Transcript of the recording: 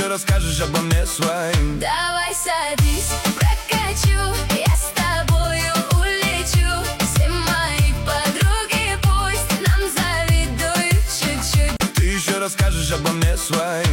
расскажешь обо мне своим. Давай садись, прокачу, я с тобою улечу. Все мои подруги пусть нам завидуют чуть-чуть. Ты еще расскажешь обо мне своим.